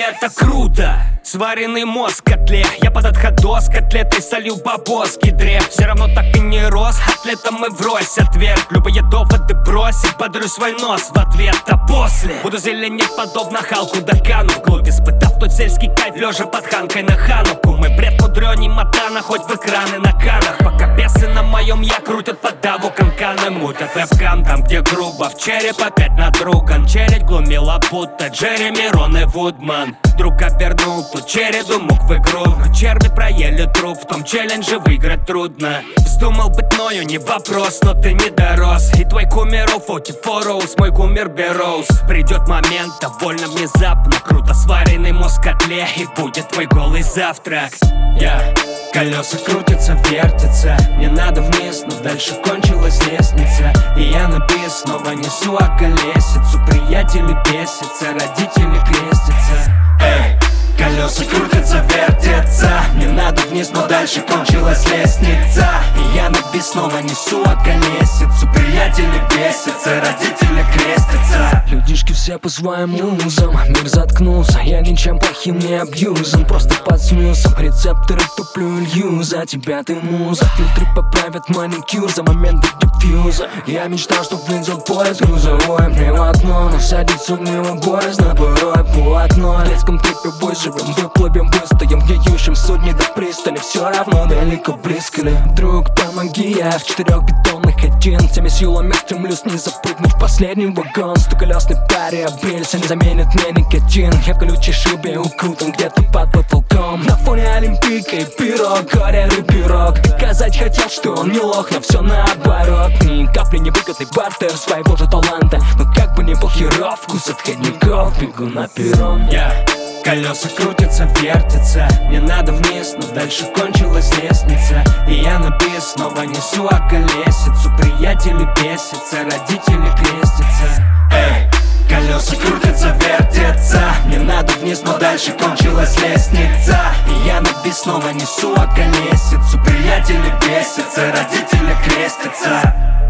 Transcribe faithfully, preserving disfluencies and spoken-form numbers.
это круто. Сваренный мозг в котле, я под отходос, котлетой солю бабос, древ. Все равно так и не рос, атлетом и врозь отверг. Любые доводы бросить, подарю свой нос в ответ. А после буду зеленеть подобно Халку, докану вглубь, испытав тот сельский кайф, лежа под ханкой на хануку. Мой бред мудрёней матана, хоть в экраны на канах. Пока бесы на моем я крутят подаву, канканы мутят вебкам. Там где грубо, в череп опять надруган. Чередь глумила будто Джереми, Рон и Вудман. Друг обернул ту череду мук в игру, но черви проели труп, в том челлендже выиграть трудно. Вздумал быть мною, не вопрос, но ты не дорос. И твой кумир Фоти Фороус, мой кумир Бероуз. Придет момент, довольно внезапно, круто сваренный мозг в котле, и будет твой голый завтрак. Я колеса крутятся, вертятся, мне надо вниз, но дальше кончилась лестница. И я на бис снова несу околесицу. Приятели бесятся, родители крестятся. Эй, колеса крутятся, вертятся, мне надо вниз, но дальше кончилась лестница. И я на бис снова несу околесицу. Приятели бесятся, родители крестятся. Людишки все по своим музам, мир заткнулся, я ничем плохим не абьюзом. Просто под снюсом, рецепторы туплю илью. За тебя ты муза, фильтры поправят маникюр за момент до диффьюза. Я мечтал, чтоб видел поезд грузовой мне в окно, но садится у него боязно порой полотно. В детском трипе бой живем, выплывем, выстоим в гниющем судне до пристани. Все равно далеко, близко ли? Друг, помоги, я в четырех бетонных один. Всеми силами стремлюсь не запрыгнуть в последний вагон. Сто колесной паре обрелся, не заменит мне никотин. Я в колючей шубе укутан где-то под потолком. На фоне Олимпийка и пирог, горелый пирог. Доказать хотел, что он не лох, но все наоборот. Ни капли не выгодный бартер своего же таланта. Но как бы ни был херов, вкус отходников, бегу на перрон. Я колеса крутятся, вертятся, мне надо вниз, но дальше кончилась лестница. И я на бис снова несу околесицу. Приятели бесятся, родители крестятся. Эй, колеса крутятся, вертятся, мне надо вниз, но дальше кончилась лестница. И я на бис снова несу околесицу. Приятели бесятся, родители крестятся.